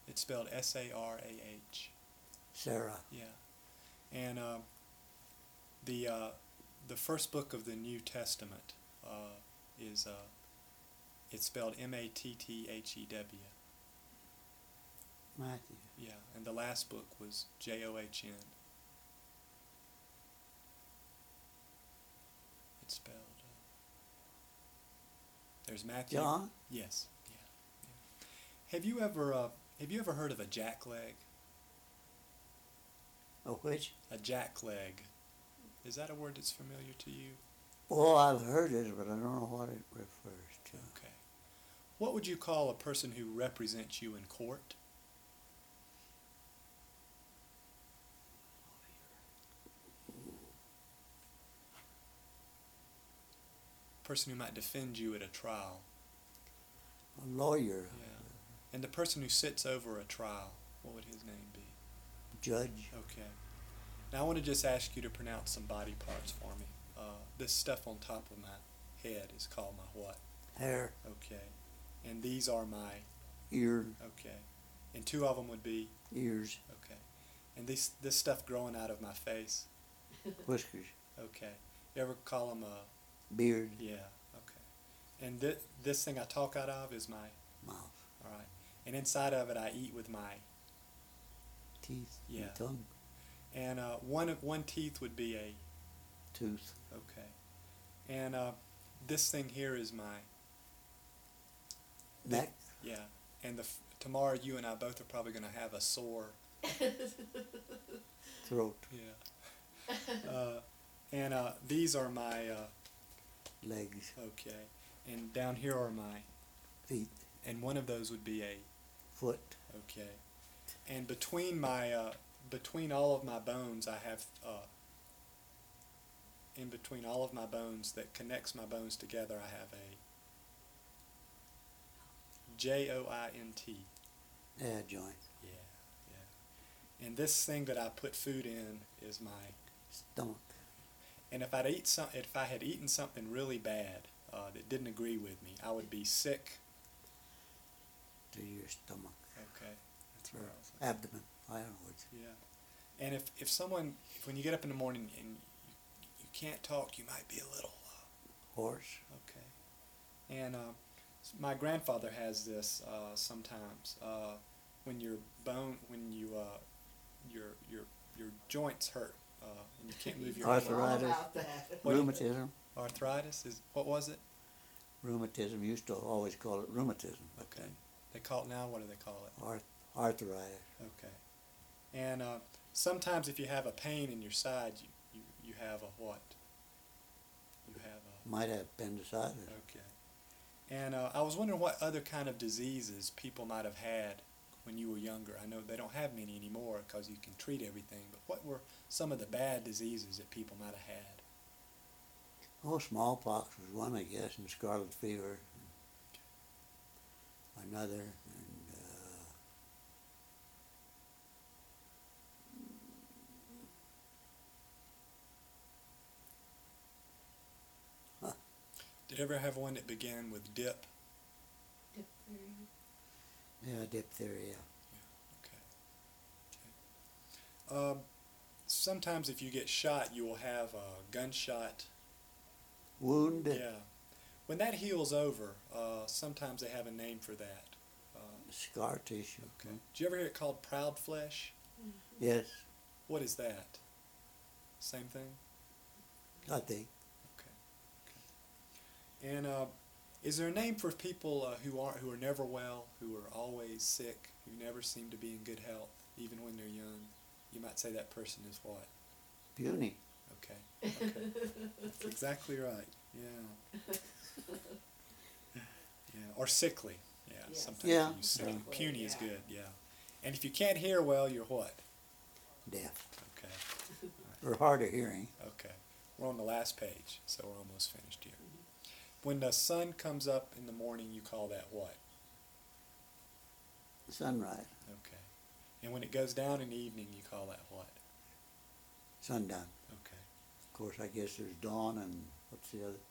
It's spelled Sarah. Sarah. Yeah. And the uh, the first book of the New Testament is it's spelled Matthew. Matthew. Yeah, and the last book was John. It's spelled. There's Matthew. John? Yes. Yeah. Yeah. Have you ever heard of a jackleg? A which? A jackleg. Is that a word that's familiar to you? Well, I've heard it, but I don't know what it refers to. Okay. What would you call a person who represents you in court? Person who might defend you at a trial. A lawyer. Yeah. And the person who sits over a trial, what would his name be? Judge. Okay. Now I want to just ask you to pronounce some body parts for me. This stuff on top of my head is called my what? Hair. Okay. And these are my? Ear. Okay. And two of them would be? Ears. Okay. And this stuff growing out of my face? Whiskers. Okay. You ever call them a? Beard. Yeah. Okay. And this thing I talk out of is my? Mouth. All right. And inside of it I eat with my? Teeth. Yeah. And tongue. And one teeth would be a? Tooth. Okay. And this thing here is my? Neck. Yeah. And tomorrow you and I both are probably going to have a sore Throat. Yeah. And these are my? Legs. Okay. And down here are my? Feet. And one of those would be a? Foot. Okay. And between all of my bones, I have in between all of my bones that connects my bones together, I have a joint. Yeah, joint. Yeah, yeah. And this thing that I put food in is my? Stomach. And if I had eaten something really bad that didn't agree with me, I would be sick. To your stomach. Okay, that's Or where I was. abdomen. I don't know which. Yeah. And if when you get up in the morning and you can't talk, you might be a little. Horse. Okay. And my grandfather has this sometimes when your joints hurt and you can't move your Arthritis. All about that. Rheumatism. arthritis is what was it? Rheumatism. Used to always call it rheumatism. But Okay. They call it now. What do they call it? Arthritis. Okay. And sometimes if you have a pain in your side, you have a what? You have a. Might have appendicitis. Okay. And I was wondering what other kind of diseases people might have had when you were younger. I know they don't have many anymore because you can treat everything, but what were some of the bad diseases that people might have had? Oh, smallpox was one, I guess, and scarlet fever. Another, and Did you ever have one that began with dip? yeah, diphtheria. Okay. Sometimes if you get shot, you will have a gunshot. Wound. Yeah. When that heals over, sometimes they have a name for that. Scar tissue. Okay. Did you ever hear it called proud flesh? Yes, What is that? Same thing? I think. Okay. And is there a name for people who are never well, who are always sick, who never seem to be in good health, even when they're young? You might say that person is what? Puny. Okay. Okay. That's exactly right. Yeah. Yeah. Or sickly. Yeah. Yes. Sometimes Yeah. you use sickly. Sickly, Puny is yeah. good. Yeah. And if you can't hear well, you're what? Deaf. Okay. Or hard of hearing. Okay. We're on the last page, so we're almost finished here. When the sun comes up in the morning, you call that what? Sunrise. Okay. And when it goes down in the evening, you call that what? Sundown. Okay. Of course, I guess there's dawn and what's the other?